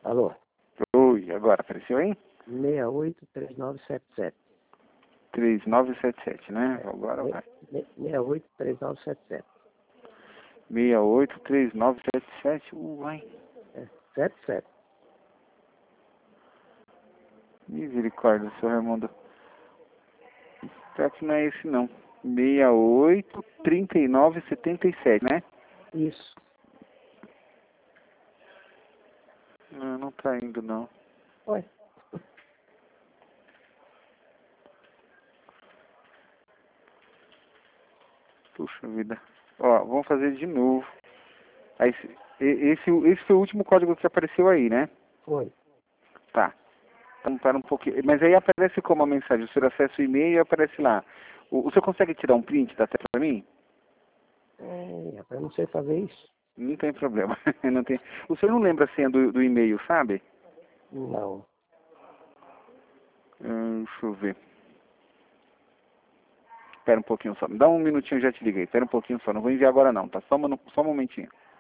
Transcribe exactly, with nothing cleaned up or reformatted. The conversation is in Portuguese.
Alô? Oi, agora apareceu aí? seis oito três nove sete sete. três nove sete sete, né? É, Agora vai. seis oito três nove sete sete. seis oito três nove sete sete. Uai. É, sete sete. Misericórdia, seu Raimundo. Pior que não é esse não. seis oito trinta e nove setenta e sete, né? Isso. Não, não tá indo não. Ué. Puxa vida. Ó, vamos fazer de novo. Aí, esse, esse, esse foi o último código que apareceu aí, né? Foi. Tá. Então para um pouquinho. Mas aí aparece como a mensagem? O senhor acessa o e-mail e aparece lá. O, o senhor consegue tirar um print da tela para mim? É, eu não sei fazer isso. Não tem problema. Não tem... O senhor não lembra a senha do, do e-mail, sabe? Não. Hum, deixa eu ver. Espera um pouquinho só. Me dá um minutinho, eu já te liguei. Espera um pouquinho só. Não vou enviar agora não, tá? Só um, só um momentinho.